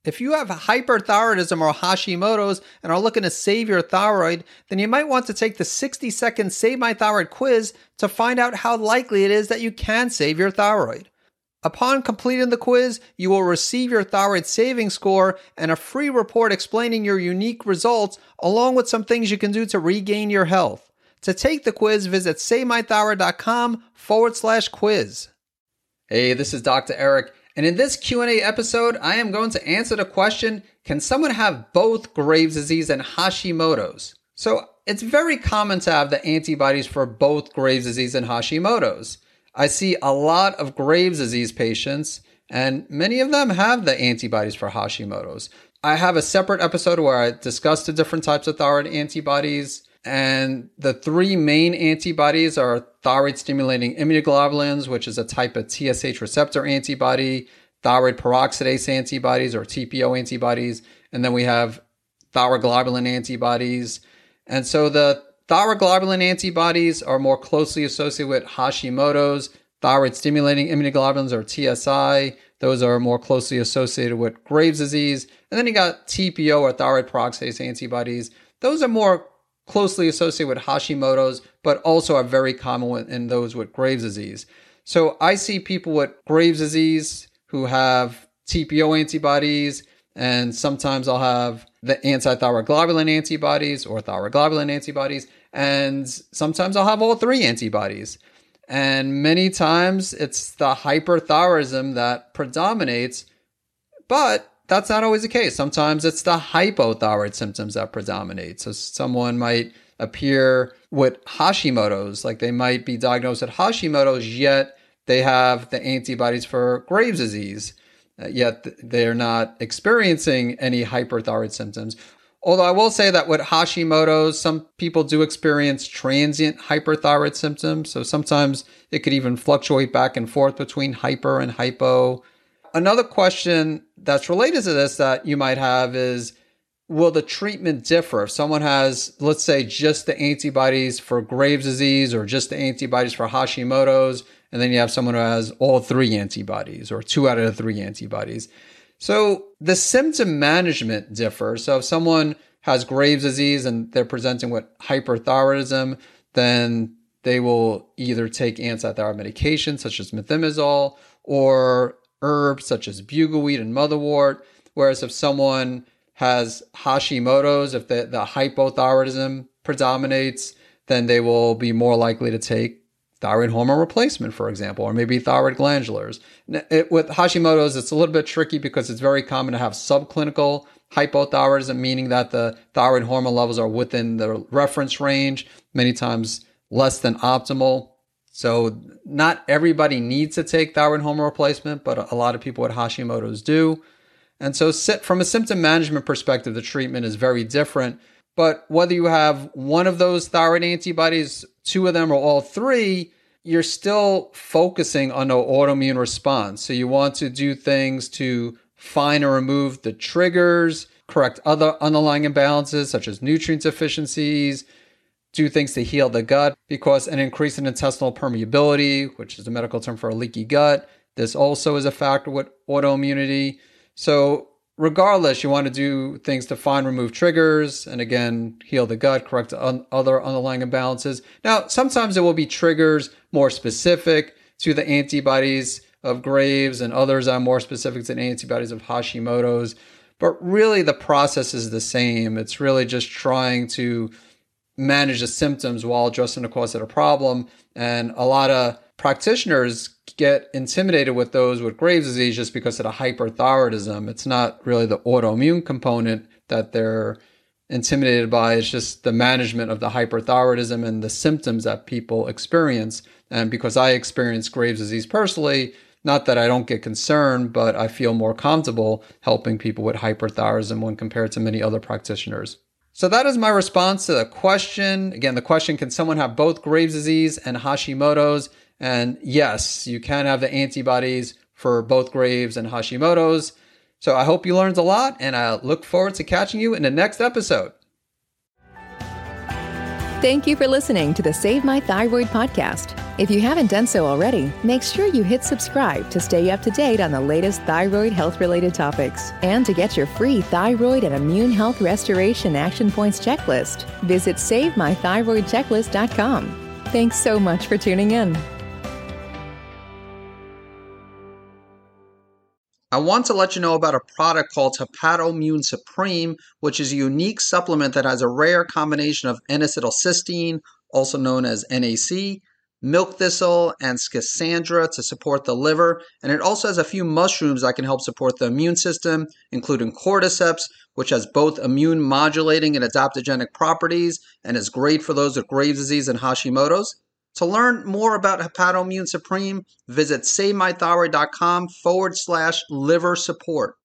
If you have hyperthyroidism or Hashimoto's and are looking to save your thyroid, then you might want to take the 60-second Save My Thyroid quiz to find out how likely it is that you can save your thyroid. Upon completing the quiz, you will receive your thyroid saving score and a free report explaining your unique results, along with some things you can do to regain your health. To take the quiz, visit SaveMyThyroid.com/quiz. Hey, this is Dr. Eric, and in this Q&A episode, I am going to answer the question, can someone have both Graves' disease and Hashimoto's? So it's very common to have the antibodies for both Graves' disease and Hashimoto's. I see a lot of Graves' disease patients, and many of them have the antibodies for Hashimoto's. I have a separate episode where I discuss the different types of thyroid antibodies, and the three main antibodies are thyroid-stimulating immunoglobulins, which is a type of TSH receptor antibody, thyroid peroxidase antibodies or TPO antibodies, and then we have thyroglobulin antibodies. And so the thyroglobulin antibodies are more closely associated with Hashimoto's. Thyroid-stimulating immunoglobulins or TSI, those are more closely associated with Graves' disease. And then you got TPO or thyroid peroxidase antibodies. Those are more closely associated with Hashimoto's, but also are very common in those with Graves' disease. So I see people with Graves' disease who have TPO antibodies, and sometimes I'll have the anti-thyroglobulin antibodies or thyroglobulin antibodies, and sometimes I'll have all three antibodies. And many times it's the hyperthyroidism that predominates, but that's not always the case. Sometimes it's the hypothyroid symptoms that predominate. So someone might appear with Hashimoto's, like they might be diagnosed with Hashimoto's, yet they have the antibodies for Graves' disease, yet they're not experiencing any hyperthyroid symptoms. Although I will say that with Hashimoto's, some people do experience transient hyperthyroid symptoms. So sometimes it could even fluctuate back and forth between hyper and hypo. Another question that's related to this that you might have is, will the treatment differ? If someone has, let's say, just the antibodies for Graves' disease or just the antibodies for Hashimoto's, and then you have someone who has all three antibodies or 2 out of the 3 antibodies. So the symptom management differs. So if someone has Graves' disease and they're presenting with hyperthyroidism, then they will either take anti-thyroid medications such as methimazole or herbs such as bugleweed and motherwort. Whereas if someone has Hashimoto's, if the hypothyroidism predominates, then they will be more likely to take thyroid hormone replacement, for example, or maybe thyroid glandulars. With Hashimoto's, it's a little bit tricky because it's very common to have subclinical hypothyroidism, meaning that the thyroid hormone levels are within the reference range, many times less than optimal. So not everybody needs to take thyroid hormone replacement, but a lot of people with Hashimoto's do. And so from a symptom management perspective, the treatment is very different. But whether you have one of those thyroid antibodies, 2 of them, or all 3, you're still focusing on an autoimmune response. So you want to do things to find and remove the triggers, correct other underlying imbalances such as nutrient deficiencies, do things to heal the gut, because an increase in intestinal permeability, which is the medical term for a leaky gut, this also is a factor with autoimmunity. So regardless, you want to do things to find, remove triggers, and again, heal the gut, correct other underlying imbalances. Now, sometimes it will be triggers more specific to the antibodies of Graves, and others are more specific to the antibodies of Hashimoto's. But really, the process is the same. It's really just trying to manage the symptoms while addressing the cause of the problem. And a lot of practitioners get intimidated with those with Graves' disease just because of the hyperthyroidism. It's not really the autoimmune component that they're intimidated by. It's just the management of the hyperthyroidism and the symptoms that people experience. And because I experience Graves' disease personally, not that I don't get concerned, but I feel more comfortable helping people with hyperthyroidism when compared to many other practitioners. So that is my response to the question. Again, the question, can someone have both Graves' disease and Hashimoto's? And yes, you can have the antibodies for both Graves and Hashimoto's. So I hope you learned a lot, and I look forward to catching you in the next episode. Thank you for listening to the Save My Thyroid podcast. If you haven't done so already, make sure you hit subscribe to stay up to date on the latest thyroid health-related topics. And to get your free thyroid and immune health restoration action points checklist, visit SaveMyThyroidChecklist.com. Thanks so much for tuning in. I want to let you know about a product called Hepatoimmune Supreme, which is a unique supplement that has a rare combination of N-acetylcysteine, also known as NAC, milk thistle, and schisandra to support the liver. And it also has a few mushrooms that can help support the immune system, including cordyceps, which has both immune modulating and adaptogenic properties and is great for those with Graves' disease and Hashimoto's. To learn more about Hepatoimmune Supreme, visit SaveMyThyroid.com/liver support.